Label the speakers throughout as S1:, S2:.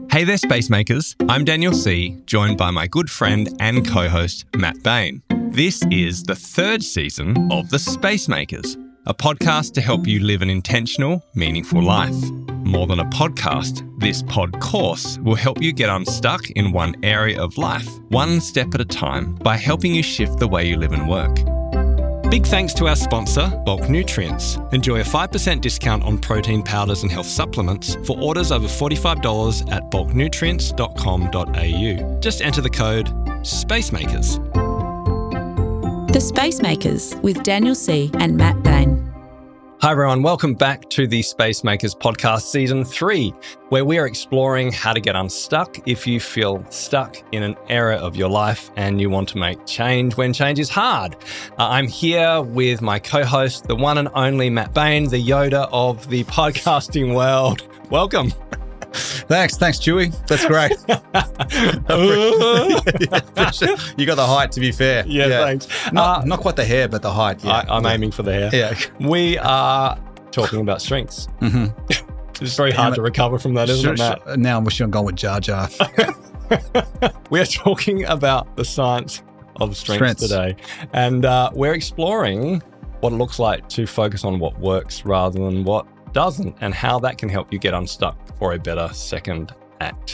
S1: Hey there, Spacemakers. I'm Daniel C., joined by my good friend and co-host, Matt Bain. This is the third season of The Spacemakers, a podcast to help you live an intentional, meaningful life. More than a podcast, this pod course will help you get unstuck in one area of life, one step at a time, by helping you shift the way you live and work. Big thanks to our sponsor, Bulk Nutrients. Enjoy a 5% discount on protein powders and health supplements for orders over $45 at bulknutrients.com.au. Just enter the code SPACEMAKERS.
S2: The Spacemakers with Daniel C. and Matt Bain.
S1: Hi everyone, welcome back to the Spacemakers podcast season 3, where we are exploring how to get unstuck if you feel stuck in an area of your life and you want to make change when change is hard. I'm here with my co-host, the one and only Matt Bain, the Yoda of the podcasting world. Welcome.
S3: Thanks, Chewy. That's great. You got the height, to be fair.
S1: Yeah. Thanks.
S3: Not quite the hair, but the height. Yeah.
S1: I'm aiming for the hair.
S3: Yeah.
S1: We are talking about strengths. Mm-hmm. It's very hard to recover from that, isn't it, Matt?
S3: Now I'm wishing I'm going with Jar Jar.
S1: We are talking about the science of strengths today. And we're exploring what it looks like to focus on what works rather than what doesn't, and how that can help you get unstuck for a better second act.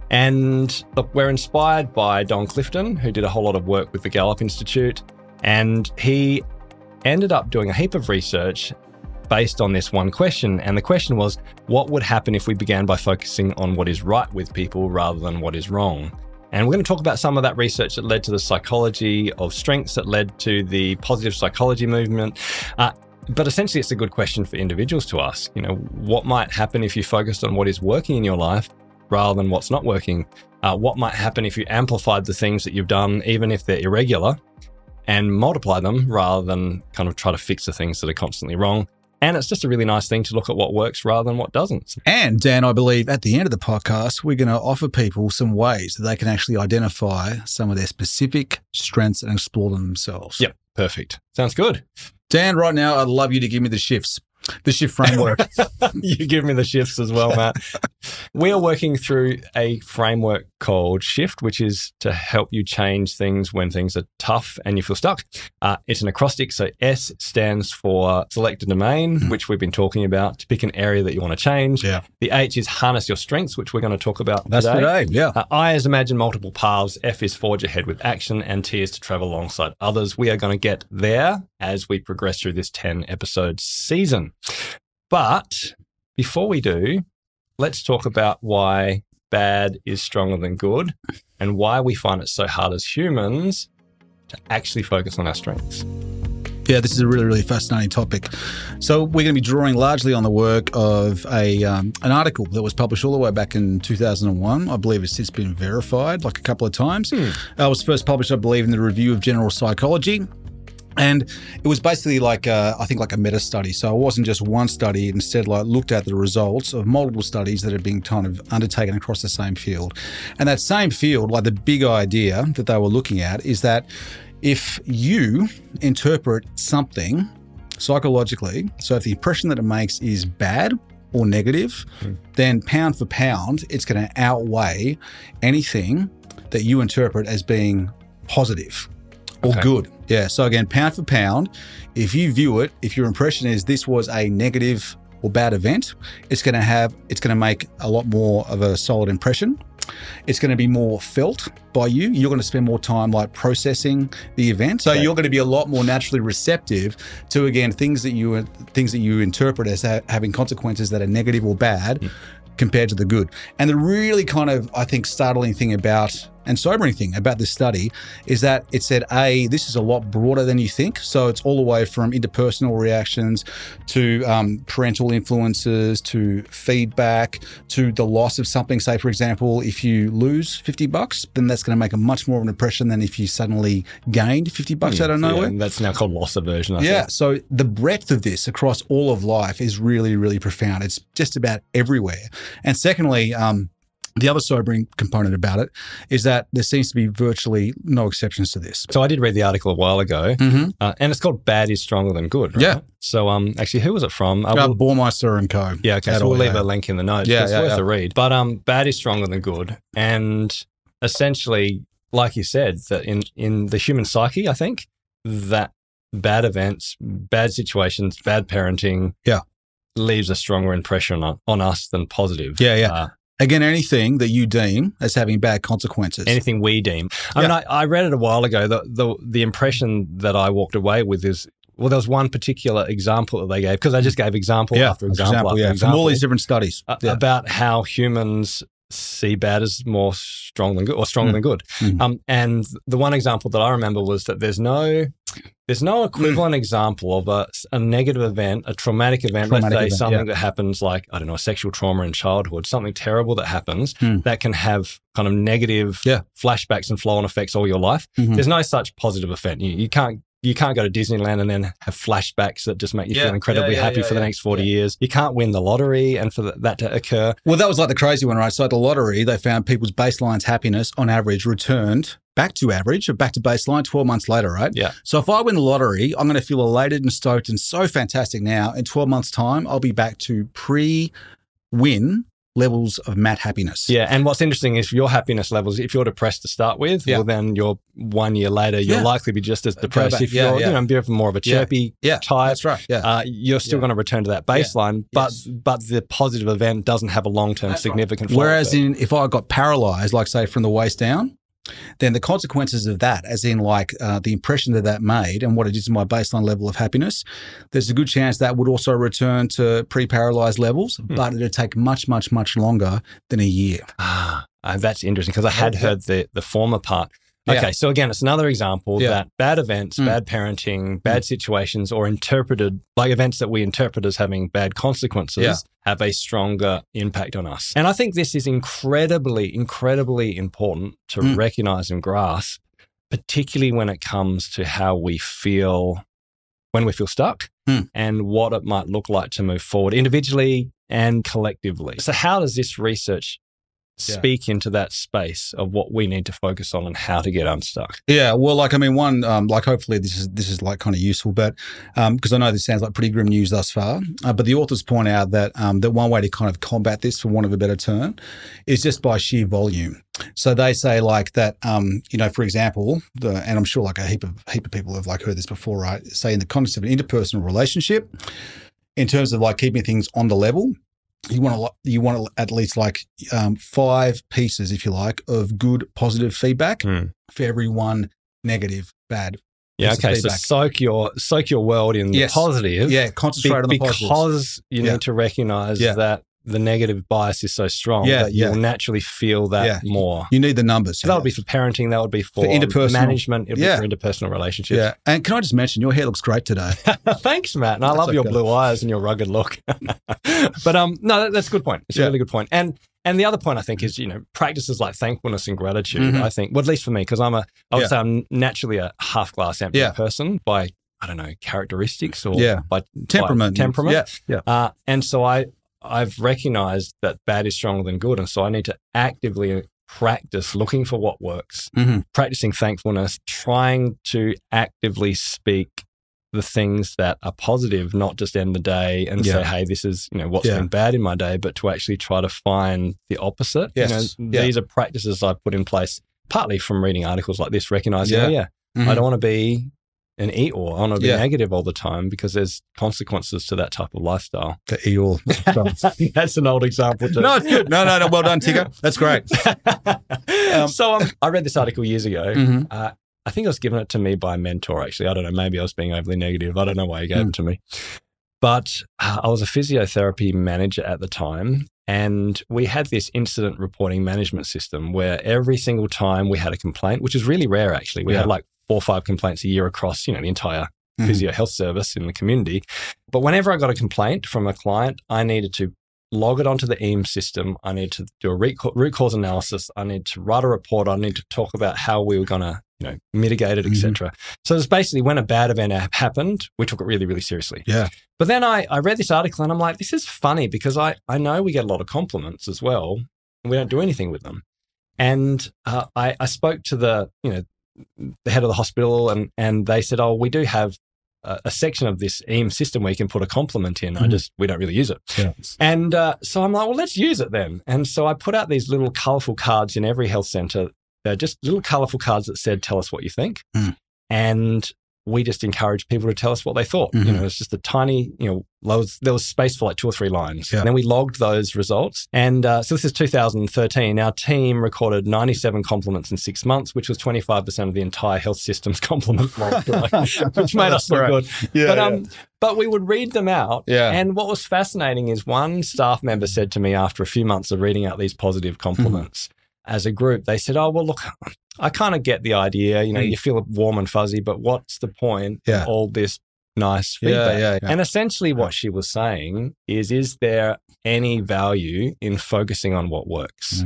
S1: And look, we're inspired by Don Clifton, who did a whole lot of work with the Gallup Institute, and he ended up doing a heap of research based on this one question. And the question was, what would happen if we began by focusing on what is right with people rather than what is wrong? And we're going to talk about some of that research that led to the psychology of strengths, that led to the positive psychology movement. But essentially, it's a good question for individuals to ask. You know, what might happen if you focused on what is working in your life rather than what's not working? What might happen if you amplified the things that you've done, even if they're irregular, and multiply them rather than kind of try to fix the things that are constantly wrong? And it's just a really nice thing to look at what works rather than what doesn't.
S3: And Dan, I believe at the end of the podcast, we're going to offer people some ways that they can actually identify some of their specific strengths and explore them themselves.
S1: Yep, perfect. Sounds good.
S3: Dan, right now, I'd love you to give me the shift framework.
S1: You give me the shifts as well, Matt. We are working through a framework called SHIFT, which is to help you change things when things are tough and you feel stuck. It's an acrostic. So S stands for select a domain, which we've been talking about, to pick an area that you want to change.
S3: Yeah.
S1: The H is harness your strengths, which we're going to talk about
S3: That's today. Yeah.
S1: I is imagine multiple paths. F is forge ahead with action. And T is to travel alongside others. We are going to get there as we progress through this 10-episode season. But before we do, let's talk about why bad is stronger than good and why we find it so hard as humans to actually focus on our strengths.
S3: Yeah, this is a really, really fascinating topic. So we're going to be drawing largely on the work of an article that was published all the way back in 2001. I believe it's since been verified like a couple of times. It was first published, I believe, in the Review of General Psychology. And it was basically like, I think like a meta study. So it wasn't just one study. It instead like looked at the results of multiple studies that had been kind of undertaken across the same field. And that same field, like the big idea that they were looking at is that if you interpret something psychologically, so if the impression that it makes is bad or negative, then pound for pound, it's going to outweigh anything that you interpret as being positive or good. Yeah. So again, pound for pound, if you view it, if your impression is this was a negative or bad event, it's going to make a lot more of a solid impression. It's going to be more felt by you. You're going to spend more time like processing the event. So you're going to be a lot more naturally receptive to, again, things that you interpret as having consequences that are negative or bad compared to the good. And the really kind of, I think, startling thing about and sobering thing about this study is that it said, this is a lot broader than you think. So it's all the way from interpersonal reactions to parental influences to feedback to the loss of something. Say, for example, if you lose $50, then that's going to make a much more of an impression than if you suddenly gained $50 out of nowhere.
S1: And that's now called loss aversion, I think.
S3: So the breadth of this across all of life is really, really profound. It's just about everywhere. And secondly, the other sobering component about it is that there seems to be virtually no exceptions to this.
S1: So I did read the article a while ago, and it's called "Bad is Stronger Than Good." Right?
S3: Yeah.
S1: So actually, who was it from?
S3: Baumeister and Co.
S1: Yeah. Okay. So we'll leave a link in the notes.
S3: Yeah,
S1: it's worth a read. But bad is stronger than good, and essentially, like you said, that in the human psyche, I think that bad events, bad situations, bad parenting, leaves a stronger impression on us than positive.
S3: Yeah. Again, anything that you deem as having bad consequences.
S1: Anything we deem. I mean, I read it a while ago. The impression that I walked away with is, well, there was one particular example that they gave, because I just gave example after example after example.
S3: From all these different studies.
S1: About how humans see bad as more strong than good, or stronger than good. And the one example that I remember was that there's no equivalent example of a negative event, a traumatic event, let's say something that happens like, I don't know, a sexual trauma in childhood, something terrible that happens that can have kind of negative flashbacks and flow-on effects all your life. There's no such positive event. You can't go to Disneyland and then have flashbacks that just make you feel incredibly happy for the next 40 years. You can't win the lottery and for that to occur.
S3: Well, that was like the crazy one, right? So at the lottery, they found people's baseline happiness on average returned back to average or back to baseline 12 months later, right?
S1: Yeah.
S3: So if I win the lottery, I'm going to feel elated and stoked and so fantastic now. In 12 months' time, I'll be back to pre-win levels of mat happiness.
S1: Yeah, and what's interesting is your happiness levels, if you're depressed to start with, well, then you're 1 year later, you'll likely be just as depressed. If you're a bit more of a chirpy type,
S3: that's right.
S1: You're still going to return to that baseline, but the positive event doesn't have a long-term significant flow.
S3: Whereas if I got paralyzed, like say from the waist down, then the consequences of that, as in like the impression that made and what it is to my baseline level of happiness, there's a good chance that would also return to pre-paralyzed levels, but it would take much, much, much longer than a year.
S1: That's interesting, because I had heard the former part. Okay, so again, it's another example that bad events, bad parenting, bad situations, or interpreted, like events that we interpret as having bad consequences, have a stronger impact on us. And I think this is incredibly, incredibly important to recognize and grasp, particularly when it comes to how we feel when we feel stuck and what it might look like to move forward individually and collectively. So how does this research speak into that space of what we need to focus on and how to get unstuck?
S3: Yeah, well, like, I mean, one, like, hopefully this is like kind of useful, but because I know this sounds like pretty grim news thus far, but the authors point out that that one way to kind of combat this, for want of a better term, is just by sheer volume. So they say like that, for example, and I'm sure like a heap of people have like heard this before, right? Say in the context of an interpersonal relationship, in terms of like keeping things on the level, you want to at least like 5 pieces, if you like, of good positive feedback for every one negative bad.
S1: Yeah. Okay. So soak your world in the positive.
S3: Yeah. Concentrate on the positives.
S1: Because you need to recognize that the negative bias is so strong that you'll naturally feel that more.
S3: You need the numbers.
S1: So that would be for parenting. That would be for interpersonal management. It would be for interpersonal relationships.
S3: Yeah. And can I just mention, your hair looks great today.
S1: Thanks, Matt. And I love your blue eyes and your rugged look. But no, that's a good point. It's a really good point. And the other point I think is, practices like thankfulness and gratitude. I think, well, at least for me, because I would say I'm naturally a half glass empty person by, I don't know, characteristics or by temperament.
S3: Yeah.
S1: And so I've recognized that bad is stronger than good. And so I need to actively practice looking for what works, practicing thankfulness, trying to actively speak the things that are positive, not just end the day and say, hey, this is, what's been bad in my day, but to actually try to find the opposite.
S3: Yes.
S1: These are practices I've put in place, partly from reading articles like this, recognizing, I don't want to be an Eeyore. I want to be negative all the time, because there's consequences to that type of lifestyle.
S3: The Eeyore.
S1: That's an old example too.
S3: No, it's good. No. Well done, Tigger. That's great.
S1: So I read this article years ago. I think it was given it to me by a mentor, actually. I don't know. Maybe I was being overly negative. I don't know why he gave it to me. But I was a physiotherapy manager at the time, and we had this incident reporting management system where every single time we had a complaint, which is really rare, actually. We had like 4 or 5 complaints a year across, the entire physio health service in the community. But whenever I got a complaint from a client, I needed to log it onto the EAMS system. I need to do a root cause analysis. I need to write a report. I need to talk about how we were going to, mitigate it, etc. So it's basically when a bad event happened, we took it really, really seriously.
S3: Yeah.
S1: But then I read this article and I'm like, this is funny, because I know we get a lot of compliments as well. and we don't do anything with them. And I spoke to the head of the hospital, and they said, oh, we do have a section of this EAM system where you can put a compliment in. We don't really use it.
S3: Yeah.
S1: And so I'm like, well, let's use it then. And so I put out these little colourful cards in every health centre. They're just little colourful cards that said, tell us what you think. And we just encouraged people to tell us what they thought. It's just a tiny, there was space for like 2 or 3 lines.
S3: Yeah.
S1: And then we logged those results. And so this is 2013. Our team recorded 97 compliments in 6 months, which was 25% of the entire health system's compliment log, which made us look good.
S3: Yeah,
S1: but we would read them out.
S3: Yeah.
S1: And what was fascinating is one staff member said to me after a few months of reading out these positive compliments, as a group, they said, oh, well, look, I kind of get the idea. You feel warm and fuzzy, but what's the point of all this nice feedback?
S3: Yeah.
S1: And essentially what she was saying is there any value in focusing on what works?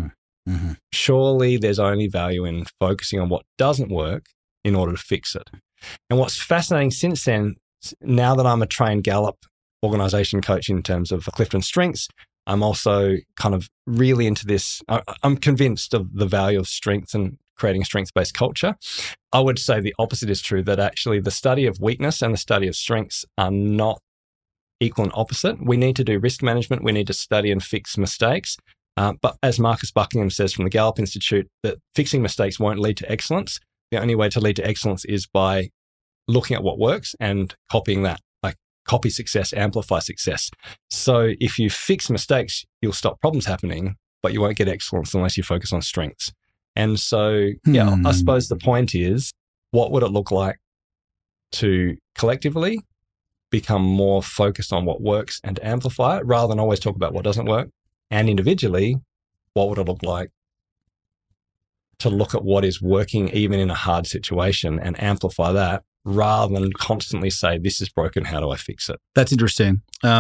S1: Surely there's only value in focusing on what doesn't work in order to fix it. And what's fascinating since then, now that I'm a trained Gallup organization coach in terms of Clifton Strengths, I'm also kind of really into this. I'm convinced of the value of strength and creating a strengths-based culture. I would say the opposite is true, that actually the study of weakness and the study of strengths are not equal and opposite. We need to do risk management. We need to study and fix mistakes. But as Marcus Buckingham says from the Gallup Institute, that fixing mistakes won't lead to excellence. The only way to lead to excellence is by looking at what works and copying that. Copy success, amplify success. So if you fix mistakes, you'll stop problems happening, but you won't get excellence unless you focus on strengths. And so, I suppose the point is, what would it look like to collectively become more focused on what works and amplify it rather than always talk about what doesn't work? And individually, what would it look like to look at what is working even in a hard situation and amplify that, rather than constantly say, this is broken, how do I fix it?
S3: That's interesting,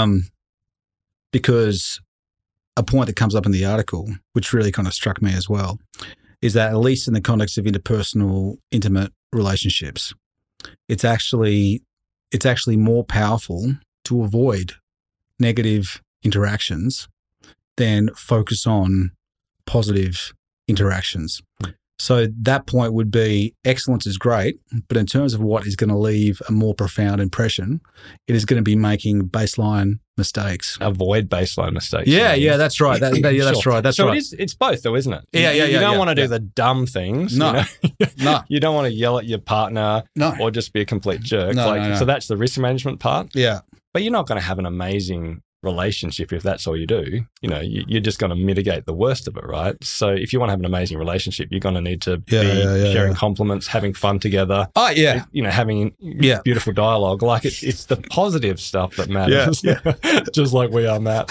S3: because a point that comes up in the article, which really kind of struck me as well, is that at least in the context of interpersonal, intimate relationships, it's actually more powerful to avoid negative interactions than focus on positive interactions. So that point would be excellence is great, but in terms of what is going to leave a more profound impression, it is going to be making baseline mistakes.
S1: Avoid baseline mistakes.
S3: Yeah, that's right. That's right. That's
S1: so
S3: right.
S1: it's both though, isn't it?
S3: Yeah.
S1: You don't want to do the dumb things.
S3: No. No.
S1: You don't want to yell at your partner or just be a complete jerk.
S3: No.
S1: So that's the risk management part.
S3: Yeah.
S1: But you're not going to have an amazing relationship if that's all you do. You're just going to mitigate the worst of it, right? So if you want to have an amazing relationship, you're going to need to be sharing compliments, having fun together.
S3: Oh yeah,
S1: having beautiful dialogue. Like it's the positive stuff that matters.
S3: Yeah.
S1: Just like we are, Matt.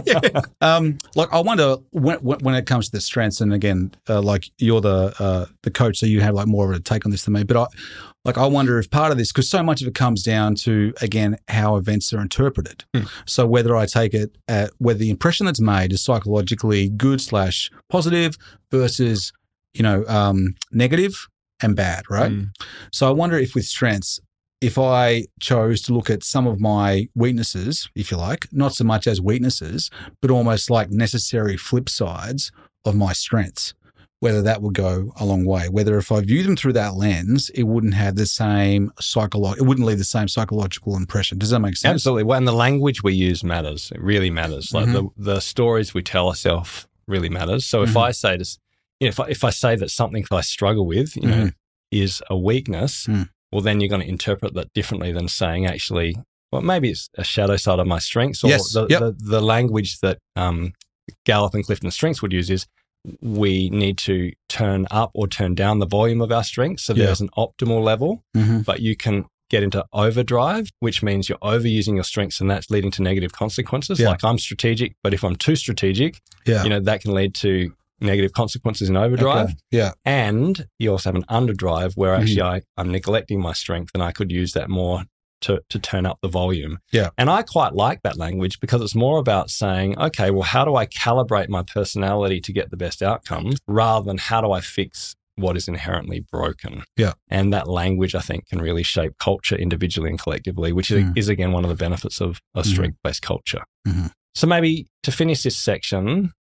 S3: Like I wonder when it comes to the strengths, and again, like you're the coach, so you have like more of a take on this than me. But I wonder if part of this, because so much of it comes down to, again, how events are interpreted. So whether I take it whether the impression that's made is psychologically good / positive versus, negative and bad, right? So I wonder if with strengths, if I chose to look at some of my weaknesses, if you like, not so much as weaknesses, but almost like necessary flip sides of my strengths, whether that would go a long way. Whether if I view them through that lens, it wouldn't have the same it wouldn't leave the same psychological impression. Does that make sense?
S1: Absolutely. Well, and the language we use matters. It really matters. Like the stories we tell ourselves really matters. So if I say this, if I say that something I struggle with, is a weakness, well, then you're going to interpret that differently than saying actually, well, maybe it's a shadow side of my strengths. Or the language that Gallup and Clifton Strengths would use is, we need to turn up or turn down the volume of our strengths. So there's an optimal level, but you can get into overdrive, which means you're overusing your strengths and that's leading to negative consequences. Like I'm strategic, but if I'm too strategic, that can lead to negative consequences in overdrive.
S3: Okay. Yeah.
S1: And you also have an underdrive where actually I'm neglecting my strength and I could use that more to turn up the volume.
S3: Yeah.
S1: And I quite like that language because it's more about saying, okay, well, how do I calibrate my personality to get the best outcomes rather than how do I fix what is inherently broken?
S3: Yeah.
S1: And that language, I think, can really shape culture individually and collectively, which is again, one of the benefits of a strength-based culture. So maybe to finish this section,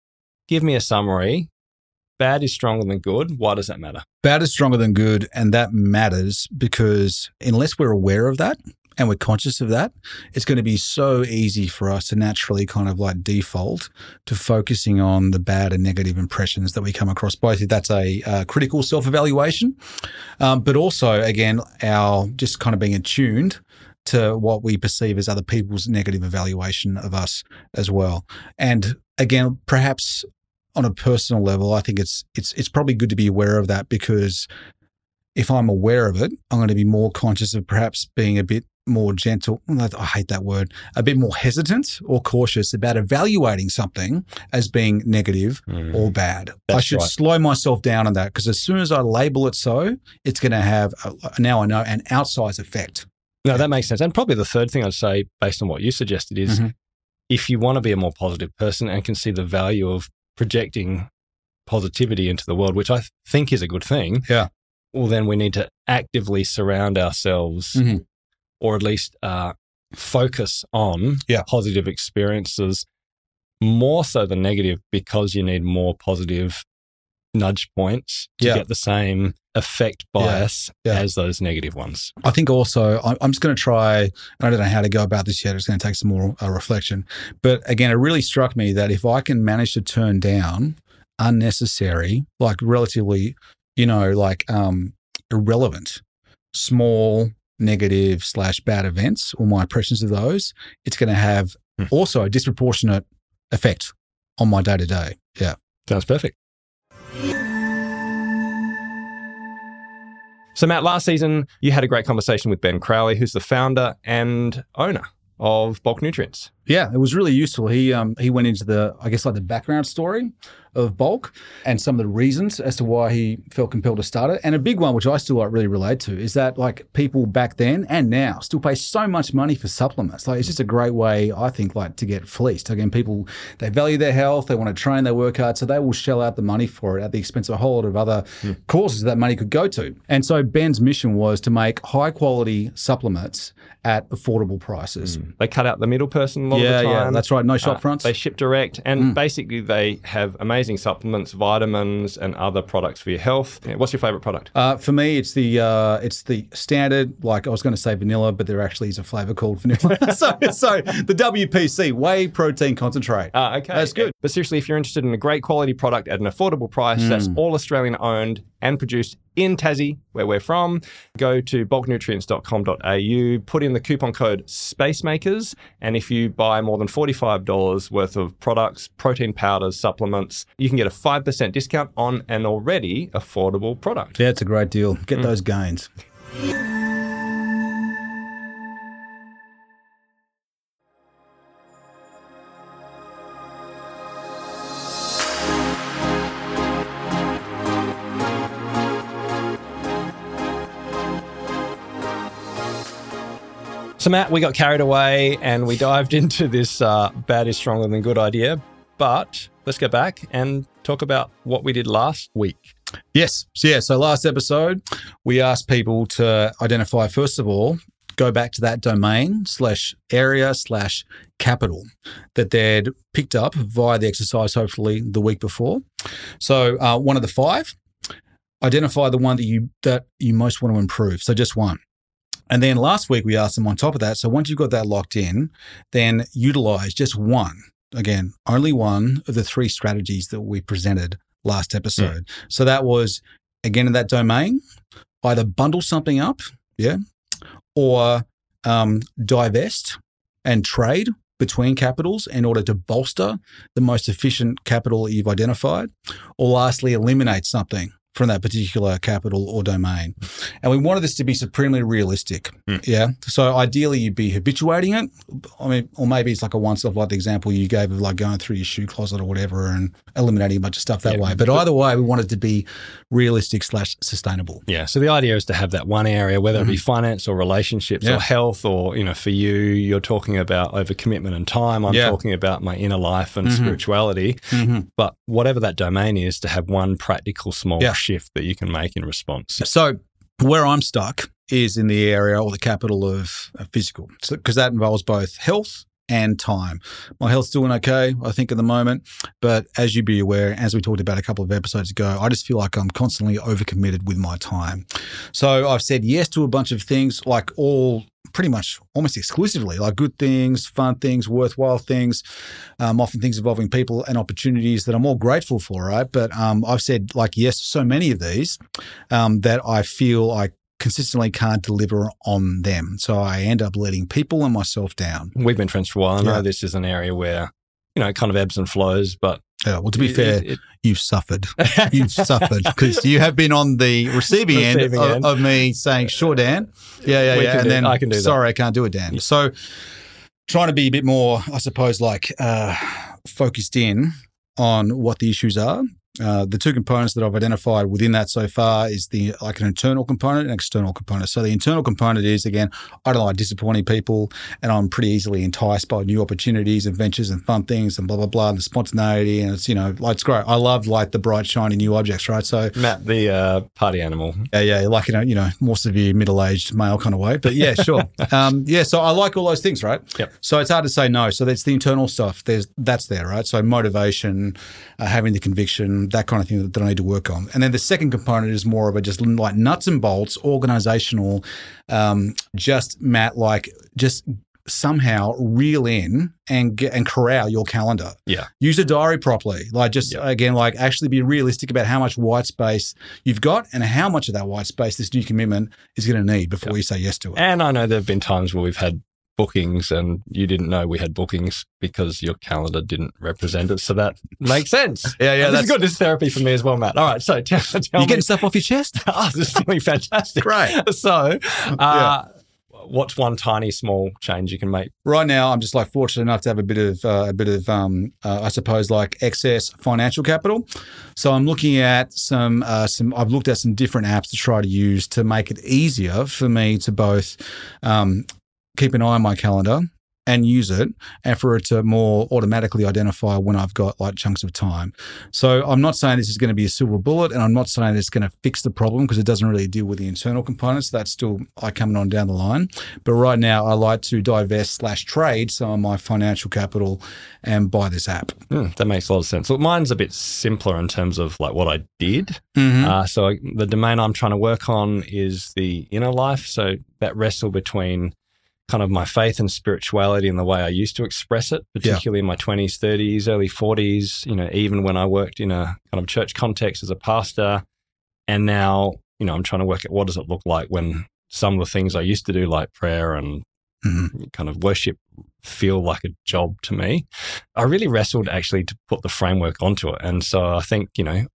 S1: give me a summary. Bad is stronger than good. Why does that matter?
S3: Bad is stronger than good, and that matters because unless we're aware of that and we're conscious of that, it's going to be so easy for us to naturally kind of like default to focusing on the bad and negative impressions that we come across, both if that's a critical self-evaluation, but also, again, our just kind of being attuned to what we perceive as other people's negative evaluation of us as well. And again, perhaps on a personal level, I think it's probably good to be aware of that, because if I'm aware of it, I'm going to be more conscious of perhaps being a bit more gentle. I hate that word. A bit more hesitant or cautious about evaluating something as being negative or bad. I should slow myself down on that, because as soon as I label it so, it's going to have, now I know, an outsized effect.
S1: No, that makes sense. And probably the third thing I'd say, based on what you suggested, is if you want to be a more positive person and can see the value of projecting positivity into the world, which I think is a good thing, well, then we need to actively surround ourselves or at least focus on positive experiences more so than negative, because you need more positive nudge points to get the same effect bias as those negative ones.
S3: I think also, I'm just going to try, and I don't know how to go about this yet, it's going to take some more reflection. But again, it really struck me that if I can manage to turn down unnecessary, like relatively, irrelevant, small, negative / bad events, or my impressions of those, it's going to have also a disproportionate effect on my day-to-day. Yeah.
S1: Sounds perfect. So, Matt, last season, you had a great conversation with Ben Crowley, who's the founder and owner of Bulk Nutrients.
S3: Yeah, it was really useful. He went into the background story of Bulk and some of the reasons as to why he felt compelled to start it. And a big one, which I still really relate to, is that people back then and now still pay so much money for supplements. It's just a great way, I think, to get fleeced. Again, people, they value their health, they want to train, they work hard, so they will shell out the money for it at the expense of a whole lot of other causes that money could go to. And so Ben's mission was to make high quality supplements at affordable prices.
S1: They cut out the middle person a lot of the time.
S3: Yeah, that's right. No shop fronts.
S1: They ship direct, and basically they have amazing supplements, vitamins, and other products for your health. Yeah, what's your favorite product?
S3: For me, it's the standard. I was going to say vanilla, but there actually is a flavor called vanilla. so the WPC, whey protein concentrate.
S1: Okay,
S3: that's good.
S1: But seriously, if you're interested in a great quality product at an affordable price, that's all Australian owned and produced in Tassie, where we're from, go to bulknutrients.com.au, put in the coupon code SPACEMAKERS, and if you buy more than $45 worth of products, protein powders, supplements, you can get a 5% discount on an already affordable product.
S3: Yeah, it's a great deal. Get those gains.
S1: So, Matt, we got carried away and we dived into this bad is stronger than good idea. But let's go back and talk about what we did last week.
S3: Yes. So last episode, we asked people to identify, first of all, go back to that domain /area /capital that they'd picked up via the exercise, hopefully the week before. So one of the 5, identify the one that you most want to improve. So just one. And then last week, we asked them on top of that. So once you've got that locked in, then utilize just one. Again, only one of the 3 strategies that we presented last episode. So that was, again, in that domain, either bundle something up, or divest and trade between capitals in order to bolster the most efficient capital that you've identified, or lastly, eliminate something from that particular capital or domain. And we wanted this to be supremely realistic. Yeah. So ideally you'd be habituating it. I mean, or maybe it's like a once-off, like the example you gave of going through your shoe closet or whatever and eliminating a bunch of stuff that way. But either way, we want it to be realistic / sustainable.
S1: Yeah. So the idea is to have that one area, whether it be finance or relationships or health, or, for you're talking about overcommitment and time. I'm talking about my inner life and spirituality. But whatever that domain is, to have one practical small shift that you can make in response.
S3: So where I'm stuck is in the area or the capital of physical, because that involves both health and time. My health's doing okay, I think, at the moment. But as you be aware, as we talked about a couple of episodes ago, I just feel like I'm constantly overcommitted with my time. So I've said yes to a bunch of things, like all pretty much almost exclusively, like good things, fun things, worthwhile things, often things involving people and opportunities that I'm all grateful for, right? But I've said like yes to so many of these that I feel I consistently can't deliver on them. So I end up letting people and myself down.
S1: We've been friends for a while. I know this is an area where, it kind of ebbs and flows, but
S3: yeah, well, to be fair, you've suffered. You've suffered because you have been on the receiving end of me saying, sure, Dan. Yeah. And then, I can do sorry, that. I can't do it, Dan. Yeah. So trying to be a bit more, I suppose, like focused in on what the issues are. The two components that I've identified within that so far is like an internal component and external component. So the internal component is, again, I don't like disappointing people, and I'm pretty easily enticed by new opportunities and ventures and fun things and blah, blah, blah, and the spontaneity. And it's, like, it's great. I love like the bright, shiny new objects, right? So
S1: Matt, the party animal.
S3: Yeah, like, more severe middle-aged male kind of way. But yeah, sure. So I like all those things, right?
S1: Yep.
S3: So it's hard to say no. So that's the internal stuff. That's there, right? So motivation, having the conviction, that kind of thing that I need to work on. And then the second component is more of a just like nuts and bolts, organizational, just somehow reel in and corral your calendar.
S1: Yeah.
S3: Use a diary properly. Like again, like actually be realistic about how much white space you've got and how much of that white space this new commitment is going to need before you say yes to it.
S1: And I know there have been times where we've had bookings and you didn't know we had bookings because your calendar didn't represent it. So that makes sense.
S3: Yeah.
S1: That's good. This is therapy for me as well, Matt. All right. So tell
S3: you
S1: me.
S3: Getting stuff off your chest?
S1: This is feeling fantastic.
S3: Great.
S1: So what's one tiny small change you can make?
S3: Right now, I'm just like fortunate enough to have a bit of I suppose like excess financial capital. So I'm looking at I've looked at some different apps to try to use to make it easier for me to both keep an eye on my calendar and use it, and for it to more automatically identify when I've got like chunks of time. So I'm not saying this is going to be a silver bullet, and I'm not saying it's going to fix the problem because it doesn't really deal with the internal components. That's still coming on down the line. But right now, I like to divest/trade some of my financial capital and buy this app.
S1: That makes a lot of sense. Look, mine's a bit simpler in terms of like what I did. So the domain I'm trying to work on is the inner life. So that wrestle between kind of my faith and spirituality and the way I used to express it, particularly in my 20s, 30s, early 40s, even when I worked in a kind of church context as a pastor. And now, I'm trying to work at what does it look like when some of the things I used to do, like prayer and kind of worship, feel like a job to me. I really wrestled actually to put the framework onto it. And so I think,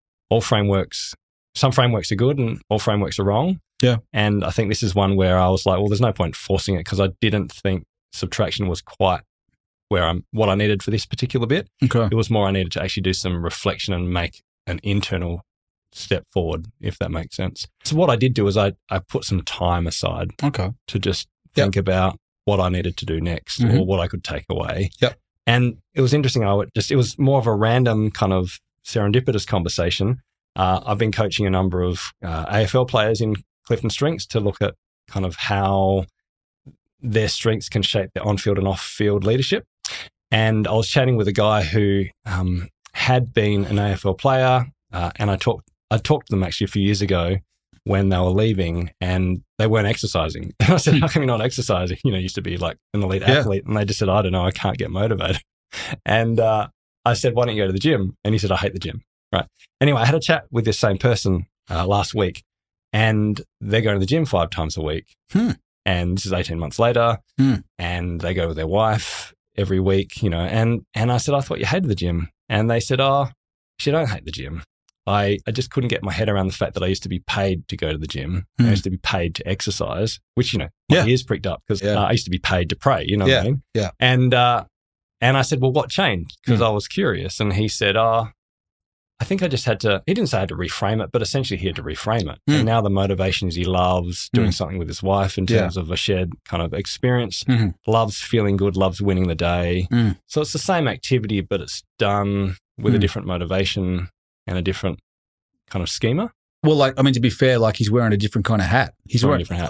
S1: some frameworks are good and all frameworks are wrong.
S3: Yeah.
S1: And I think this is one where I was like, well, there's no point forcing it because I didn't think subtraction was quite what I needed for this particular bit.
S3: Okay.
S1: It was more I needed to actually do some reflection and make an internal step forward, if that makes sense. So what I did do is I put some time aside to just think about what I needed to do next or what I could take away.
S3: Yep.
S1: And it was interesting. It was more of a random kind of serendipitous conversation. I've been coaching a number of AFL players in Clifton Strengths to look at kind of how their strengths can shape their on-field and off-field leadership. And I was chatting with a guy who had been an AFL player, and I talked to them actually a few years ago when they were leaving and they weren't exercising. And I said, how come you're not exercising? Used to be like an elite athlete. And they just said, I don't know, I can't get motivated. And I said, why don't you go to the gym? And he said, I hate the gym. Right. Anyway, I had a chat with this same person last week, and they're going to the gym 5 times a week. And this is 18 months later, and they go with their wife every week, and I said, I thought you hated the gym. And they said, oh, actually, I don't hate the gym. I just couldn't get my head around the fact that I used to be paid to go to the gym. I used to be paid to exercise, which, my ears pricked up because I used to be paid to pray, what I mean?
S3: Yeah.
S1: And I said, well, what changed? Because I was curious. And he said, I think I just he didn't say I had to reframe it, but essentially he had to reframe it. And now the motivation is he loves doing something with his wife in terms of a shared kind of experience, loves feeling good, loves winning the day. So it's the same activity, but it's done with a different motivation and a different kind of schema.
S3: Well, to be fair, he's wearing a different kind of hat. He's wearing a different hat.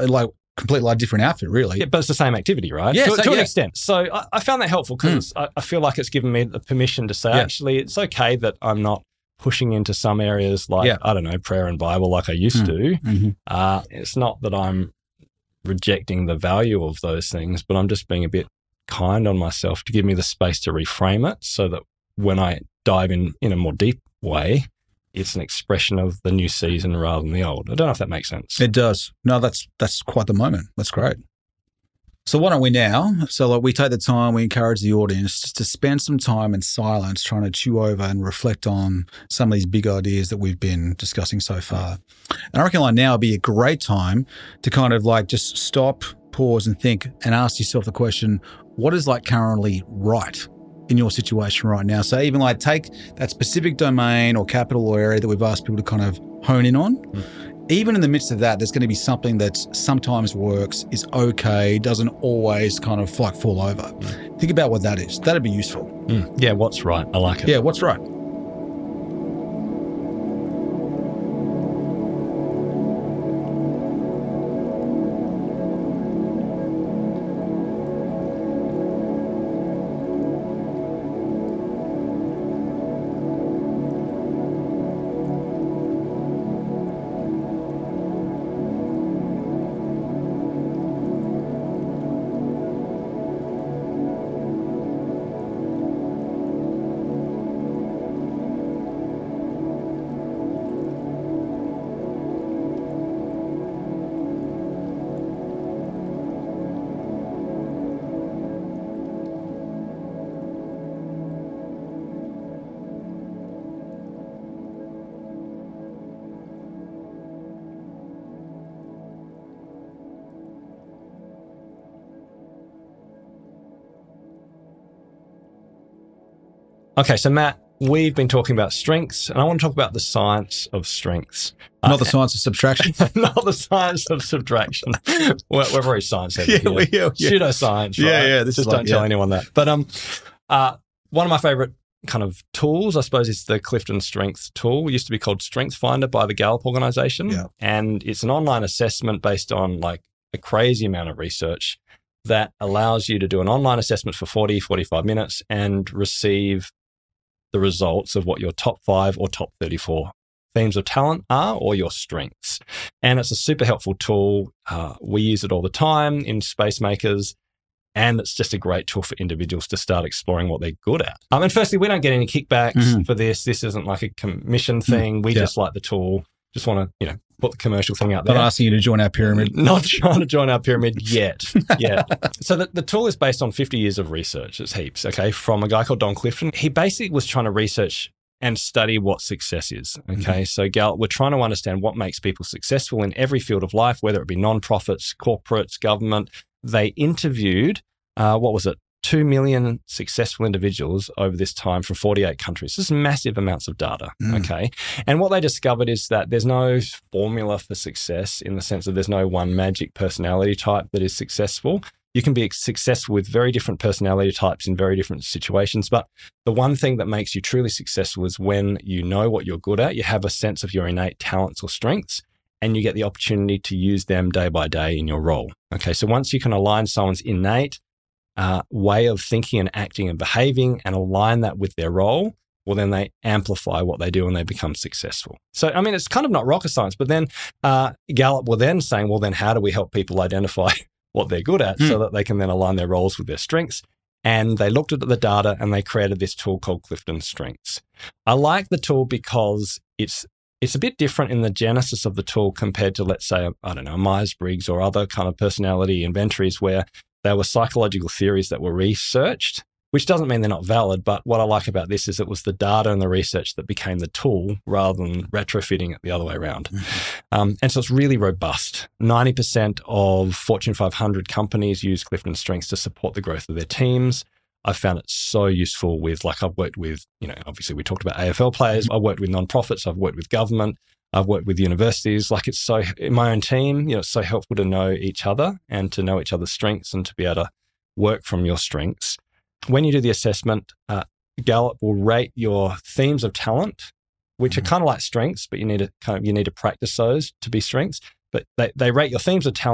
S3: completely different outfit, really.
S1: Yeah, but it's the same activity, right?
S3: Yeah,
S1: to an extent. So I found that helpful because I feel like it's given me the permission to say, actually, it's okay that I'm not pushing into some areas like, I don't know, prayer and Bible like I used to. It's not that I'm rejecting the value of those things, but I'm just being a bit kind on myself to give me the space to reframe it so that when I dive in a more deep way, it's an expression of the new season rather than the old. I don't know if that makes sense.
S3: It does. No, that's quite the moment. That's great. So why don't we now? So like we take the time, we encourage the audience to spend some time in silence trying to chew over and reflect on some of these big ideas that we've been discussing so far. And I reckon like now would be a great time to kind of like just stop, pause and think and ask yourself the question, what is like currently right in your situation right now? So even like take that specific domain or capital or area that we've asked people to kind of hone in on. Even in the midst of that, there's going to be something that sometimes works, is okay, doesn't always kind of like fall over. Think about what that is. That'd be useful.
S1: Yeah, what's right? I like it.
S3: Yeah, what's right?
S1: Okay, so Matt, we've been talking about strengths, and I want to talk about the science of strengths.
S3: Not the science of subtraction.
S1: Not the science of subtraction. We're very science-heavy here. Pseudoscience, right?
S3: Yeah.
S1: Just don't tell anyone that. But one of my favorite kind of tools, I suppose, is the Clifton Strengths tool. It used to be called Strength Finder by the Gallup organization.
S3: Yeah.
S1: And it's an online assessment based on like a crazy amount of research that allows you to do an online assessment for 40, 45 minutes and receive the results of what your top 5 or top 34 themes of talent are or your strengths. And it's a super helpful tool. We use it all the time in Spacemakers, and it's just a great tool for individuals to start exploring what they're good at. And firstly, we don't get any kickbacks for this. This isn't like a commission thing. We just like the tool. Just want to, put the commercial thing out there.
S3: Not asking you to join our pyramid.
S1: Not trying to join our pyramid yet. So the tool is based on 50 years of research. It's heaps, okay, from a guy called Don Clifton. He basically was trying to research and study what success is, okay? So Gallup, we're trying to understand what makes people successful in every field of life, whether it be nonprofits, corporates, government. They interviewed, 2 million successful individuals over this time from 48 countries. This is massive amounts of data, okay? And what they discovered is that there's no formula for success in the sense that there's no one magic personality type that is successful. You can be successful with very different personality types in very different situations, but the one thing that makes you truly successful is when you know what you're good at, you have a sense of your innate talents or strengths, and you get the opportunity to use them day by day in your role, okay? So once you can align someone's innate way of thinking and acting and behaving and align that with their role, well, then they amplify what they do and they become successful. So, I mean, it's kind of not rocket science, but then Gallup were then saying, well, then how do we help people identify what they're good at so that they can then align their roles with their strengths? And they looked at the data and they created this tool called Clifton Strengths. I like the tool because it's a bit different in the genesis of the tool compared to, let's say, Myers-Briggs or other kind of personality inventories where there were psychological theories that were researched, which doesn't mean they're not valid. But what I like about this is it was the data and the research that became the tool rather than retrofitting it the other way around. And so it's really robust. 90% of Fortune 500 companies use Clifton Strengths to support the growth of their teams. I've found it so useful with, I've worked with, obviously we talked about AFL players. I've worked with nonprofits. I've worked with government. I've worked with universities. It's so, in my own team, it's so helpful to know each other and to know each other's strengths and to be able to work from your strengths. When you do the assessment, Gallup will rate your themes of talent, which are kind of like strengths, but you need to practice those to be strengths. But they rate your themes of talent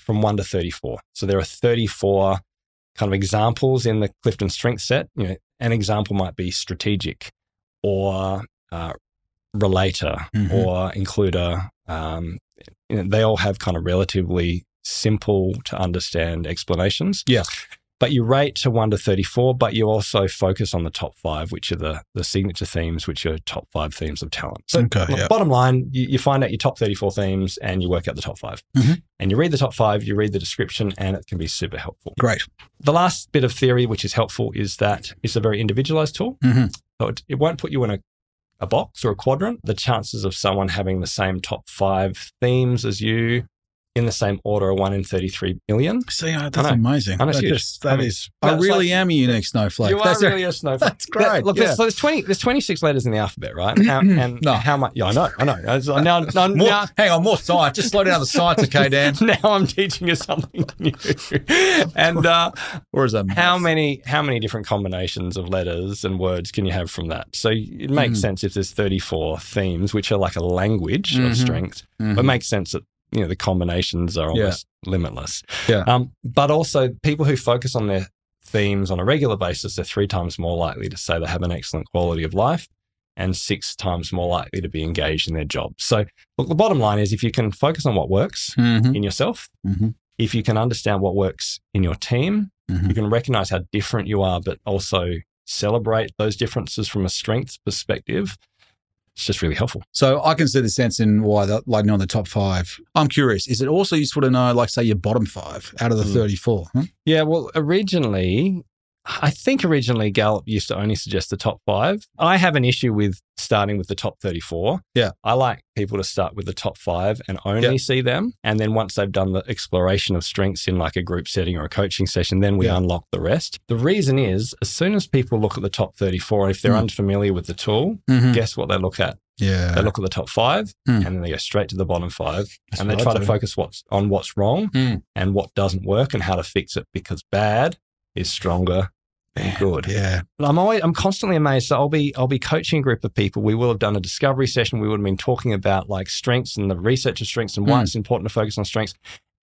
S1: from 1 to 34. So there are 34 kind of examples in the Clifton Strength set. An example might be strategic or relator or includer. They all have kind of relatively simple to understand explanations.
S3: Yeah.
S1: But you rate to 1 to 34, but you also focus on the top 5, which are the signature themes, which are top 5 themes of talent. So bottom line, you find out your top 34 themes and you work out the top 5. And you read the top 5, you read the description, and it can be super helpful.
S3: Great.
S1: The last bit of theory, which is helpful, is that it's a very individualized tool. So it won't put you in a box or a quadrant. The chances of someone having the same top 5 themes as you in the same order are 1 in 33 million.
S3: See, that's amazing.
S1: I
S3: really am a unique snowflake.
S1: You are really a snowflake.
S3: That's great.
S1: Look, so there's 26 letters in the alphabet, right? How much? Yeah, I know. Now,
S3: hang on, more science. Just slow down the science, okay, Dan?
S1: Now I'm teaching you something new. And
S3: or is that
S1: how many different combinations of letters and words can you have from that? So it makes sense if there's 34 themes, which are like a language of strength. But it makes sense that the combinations are almost limitless. But also people who focus on their themes on a regular basis are 3 times more likely to say they have an excellent quality of life and 6 times more likely to be engaged in their job. So look, the bottom line is if you can focus on what works in yourself, if you can understand what works in your team, you can recognize how different you are, but also celebrate those differences from a strengths perspective. It's just really helpful.
S3: So I can see the sense in why, on the top 5. I'm curious, is it also useful to know, like, say, your bottom 5 out of the 34?
S1: Yeah, well, originally Gallup used to only suggest the top 5. I have an issue with starting with the top 34.
S3: Yeah.
S1: I like people to start with the top 5 and only see them. And then once they've done the exploration of strengths in like a group setting or a coaching session, then we unlock the rest. The reason is, as soon as people look at the top 34, if they're unfamiliar with the tool, guess what they look at?
S3: Yeah.
S1: They look at the top 5 and then they go straight to the bottom 5 and they try to focus on what's wrong and what doesn't work and how to fix it, because bad is stronger than good.
S3: Yeah.
S1: I'm constantly amazed. So I'll be coaching a group of people. We will have done a discovery session. We would have been talking about like strengths and the research of strengths and why it's important to focus on strengths.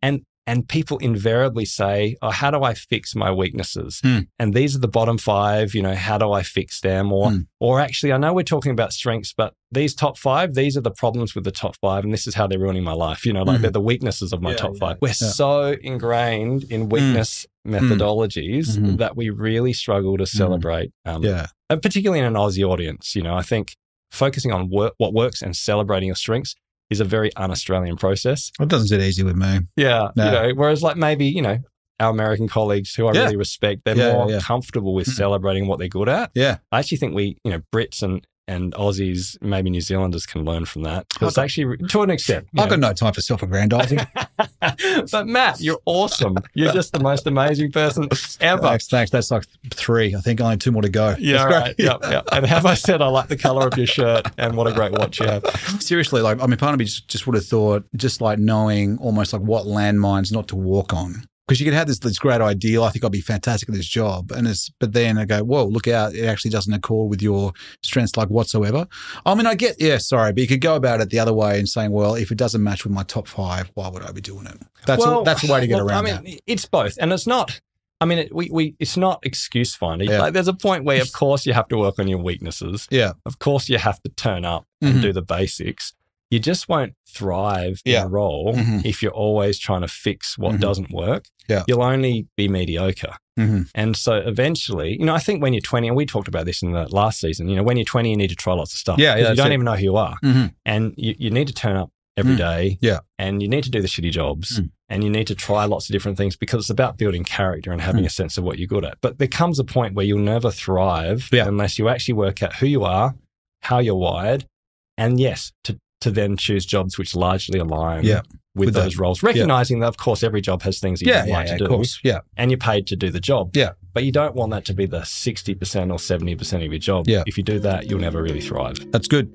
S1: And people invariably say, oh, how do I fix my weaknesses? And these are the bottom 5, how do I fix them? Or actually, I know we're talking about strengths, but these top 5, these are the problems with the top 5. And this is how they're ruining my life. They're the weaknesses of my top 5. We're so ingrained in weakness methodologies that we really struggle to celebrate, particularly in an Aussie audience. I think focusing on what works and celebrating your strengths is a very un-Australian process.
S3: It doesn't sit easy with me.
S1: Yeah. No. Whereas like maybe, our American colleagues who I really respect, they're more comfortable with celebrating what they're good at.
S3: Yeah.
S1: I actually think we, Brits and Aussies, maybe New Zealanders can learn from that. It's actually, to an extent.
S3: I've got no time for self-aggrandizing.
S1: But Matt, you're awesome. You're just the most amazing person ever.
S3: Thanks. That's like 3. I think only 2 more to go.
S1: Yeah, right. Yeah. And have I said I like the colour of your shirt and what a great watch you have.
S3: Seriously, part of me just would have thought, just like knowing almost like what landmines not to walk on. Because you could have this great ideal, I think I'll be fantastic at this job. But then I go, whoa, look out, it actually doesn't accord with your strengths like whatsoever. I mean, I get, but you could go about it the other way and saying, well, if it doesn't match with my top 5, why would I be doing it? That's a way to get around that.
S1: It's both. And it's not, it's not excuse finding. Yeah. Like, there's a point where, of course, you have to work on your weaknesses.
S3: Yeah.
S1: Of course, you have to turn up and do the basics. You just won't thrive in a role if you're always trying to fix what doesn't work.
S3: Yeah.
S1: You'll only be mediocre. And so eventually, I think when you're 20, and we talked about this in the last season, when you're 20, you need to try lots of stuff.
S3: Yeah,
S1: you don't even know who you are. And you need to turn up every day.
S3: Yeah.
S1: And you need to do the shitty jobs. And you need to try lots of different things, because it's about building character and having a sense of what you're good at. But there comes a point where you'll never thrive unless you actually work out who you are, how you're wired, and yes, to then choose jobs which largely align with those roles, recognizing that, of course, every job has things that you don't like to do.
S3: Of course. Yeah.
S1: And you're paid to do the job.
S3: Yeah.
S1: But you don't want that to be the 60% or 70% of your job.
S3: Yeah.
S1: If you do that, you'll never really thrive.
S3: That's good.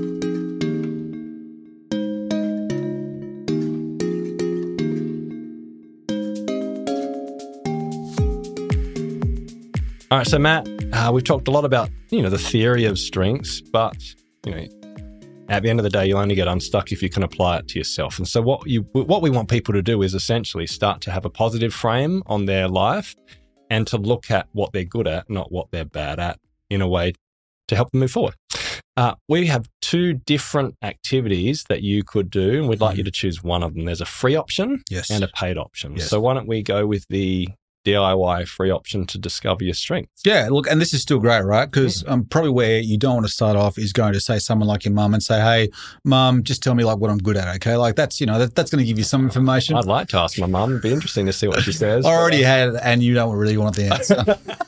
S1: All right. So, Matt, we've talked a lot about, the theory of strengths, but, at the end of the day, you'll only get unstuck if you can apply it to yourself. And so what we want people to do is essentially start to have a positive frame on their life and to look at what they're good at, not what they're bad at, in a way to help them move forward. We have 2 different activities that you could do, and we'd like you to choose one of them. There's a free option and a paid option. Yes. So why don't we go with the DIY free option to discover your strengths?
S3: Yeah, look, and this is still great, right? Because probably where you don't want to start off is going to say someone like your mum and say, hey, mum, just tell me like what I'm good at, okay? Like that's, that's going to give you some information.
S1: I'd like to ask my mum. It'd be interesting to see what she says.
S3: I already had it, and you don't really want the answer.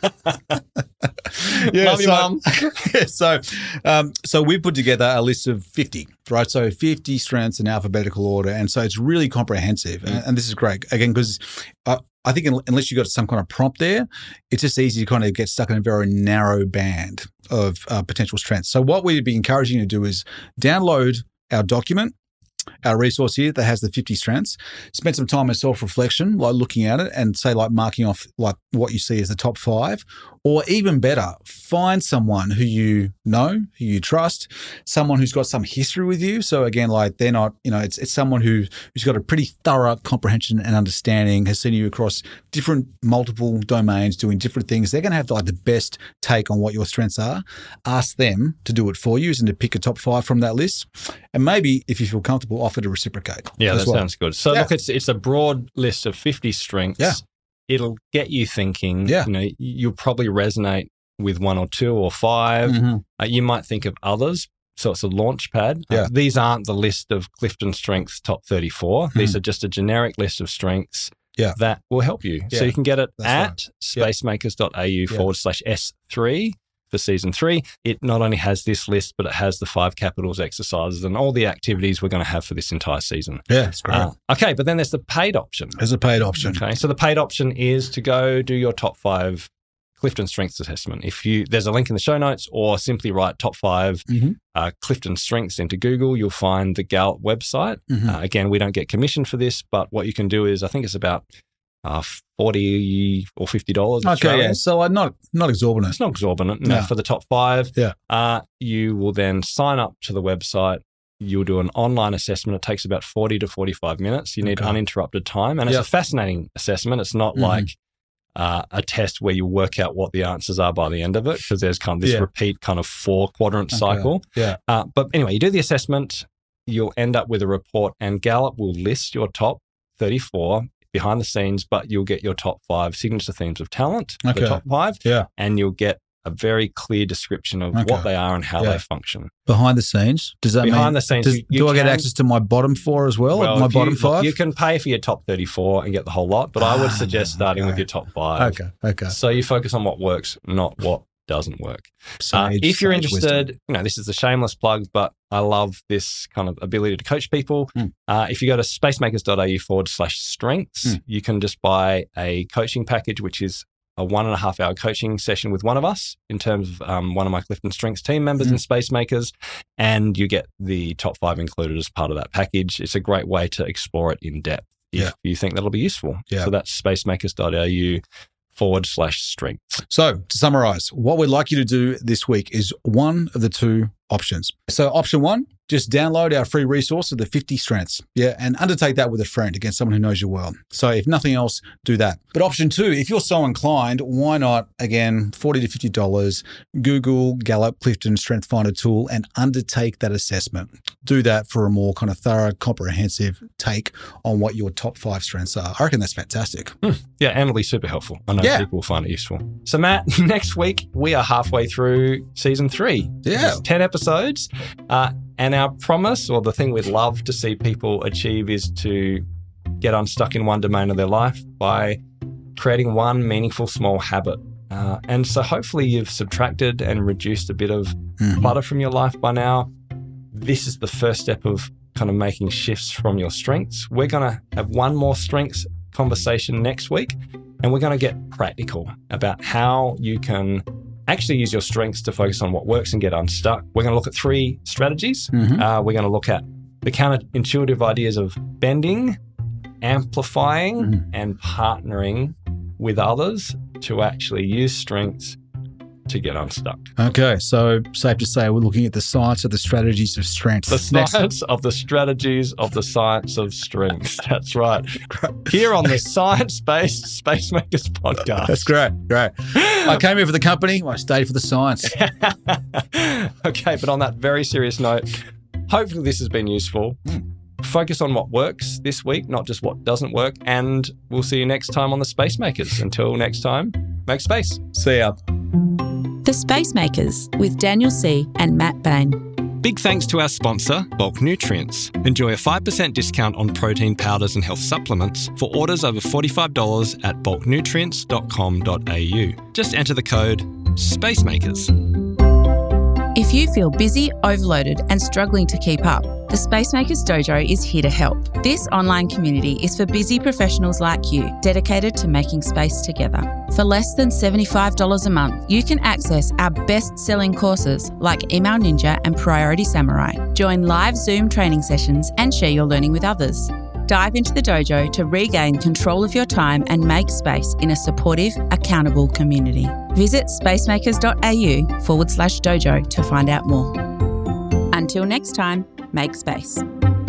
S1: Love you, mum.
S3: So we put together a list of 50, right? So 50 strengths in alphabetical order. And so it's really comprehensive. And this is great, again, because I think unless you've got some kind of prompt there, it's just easy to kind of get stuck in a very narrow band of potential strengths. So what we'd be encouraging you to do is download our document, our resource here that has the 50 strengths, spend some time in self-reflection, like looking at it and say like marking off like what you see as the top 5, or even better, find someone who you know, who you trust, someone who's got some history with you. So again, like they're not, it's someone who's got a pretty thorough comprehension and understanding, has seen you across different multiple domains doing different things. They're going to have like the best take on what your strengths are. Ask them to do it for you and to pick a top 5 from that list. And maybe if you feel comfortable, offer to reciprocate.
S1: Yeah, that sounds good. So look, it's a broad list of 50 strengths.
S3: Yeah.
S1: It'll get you thinking. Yeah. You'll probably resonate with 1 or 2 or 5. You might think of others. So it's a launch pad.
S3: Yeah.
S1: These aren't the list of Clifton Strengths top 34. These are just a generic list of strengths that will help you. So you can get it at spacemakers.au/S3 for season 3. It not only has this list, but it has the 5 capitals exercises and all the activities we're going to have for this entire season.
S3: Yeah, that's great.
S1: Okay, but then there's the paid option.
S3: There's a paid option.
S1: Okay, so the paid option is to go do your top 5 Clifton Strengths assessment. There's a link in the show notes, or simply write top 5 Clifton Strengths into Google. You'll find the Gallup website. Again, we don't get commissioned for this, but what you can do is, I think it's about $40 or $50.
S3: Okay, yeah. So not exorbitant.
S1: It's not exorbitant. No, for the top 5.
S3: Yeah.
S1: You will then sign up to the website. You'll do an online assessment. It takes about 40 to 45 minutes. You need uninterrupted time. And it's a fascinating assessment. It's not like a test where you work out what the answers are by the end of it, because there's kind of this repeat kind of 4-quadrant cycle.
S3: Yeah.
S1: But anyway, you do the assessment, you'll end up with a report, and Gallup will list your top 34 behind the scenes, but you'll get your top 5 signature themes of talent, the top 5, and you'll get a very clear description of what they are and how they function.
S3: Behind the scenes? Does that
S1: behind
S3: mean,
S1: the scenes,
S3: do I get access to my bottom 4 as well? My bottom 5?
S1: You can pay for your top 34 and get the whole lot, but I would suggest starting with your top 5.
S3: Okay.
S1: So you focus on what works, not what doesn't work. If you're interested, this is a shameless plug, but I love this kind of ability to coach people. If you go to spacemakers.au/strengths, you can just buy a coaching package, which is a 1.5 hour coaching session with one of us in terms of one of my Clifton Strengths team members in Spacemakers, and you get the top 5 included as part of that package. It's a great way to explore it in depth if you think that'll be useful. So that's spacemakers.au/strengths.
S3: So to summarize, what we'd like you to do this week is one of the 2 options. So option 1, just download our free resource of the 50 strengths. And undertake that with a friend, again, someone who knows you well. So if nothing else, do that. But option 2, if you're so inclined, why not, again, $40 to $50, Google Gallup Clifton Strength Finder tool and undertake that assessment. Do that for a more kind of thorough, comprehensive take on what your top 5 strengths are. I reckon that's fantastic.
S1: Yeah, and it'll be super helpful. I know people will find it useful. So Matt, next week, we are halfway through season 3.
S3: Yeah.
S1: 10 episodes. And our promise, or the thing we'd love to see people achieve, is to get unstuck in one domain of their life by creating one meaningful small habit. And so hopefully you've subtracted and reduced a bit of clutter from your life by now. This is the first step of kind of making shifts from your strengths. We're going to have one more strengths conversation next week, and we're going to get practical about how you can actually use your strengths to focus on what works and get unstuck. We're going to look at 3 strategies. We're going to look at the counterintuitive ideas of bending, amplifying, and partnering with others to actually use strengths to get unstuck.
S3: Okay, so safe to say we're looking at the science of the strategies of strength.
S1: The science of the strategies of the science of strength. That's right. Here on the Science-Based Spacemakers podcast.
S3: That's great. I came here for the company. I stayed for the science.
S1: Okay, but on that very serious note, hopefully this has been useful. Focus on what works this week, not just what doesn't work. And we'll see you next time on the Spacemakers. Until next time, make space.
S3: See ya.
S2: The Spacemakers with Daniel C. and Matt Bain.
S1: Big thanks to our sponsor, Bulk Nutrients. Enjoy a 5% discount on protein powders and health supplements for orders over $45 at bulknutrients.com.au. Just enter the code SPACEMAKERS.
S2: If you feel busy, overloaded, and struggling to keep up, the Spacemakers Dojo is here to help. This online community is for busy professionals like you, dedicated to making space together. For less than $75 a month, you can access our best-selling courses like Email Ninja and Priority Samurai. Join live Zoom training sessions and share your learning with others. Dive into the dojo to regain control of your time and make space in a supportive, accountable community. Visit spacemakers.au/dojo to find out more. Until next time, make space.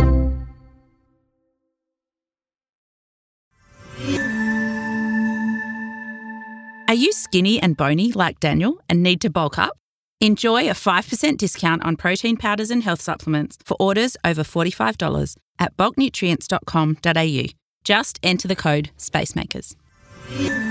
S2: Are you skinny and bony like Daniel and need to bulk up? Enjoy a 5% discount on protein powders and health supplements for orders over $45 at bulknutrients.com.au. Just enter the code SPACEMAKERS.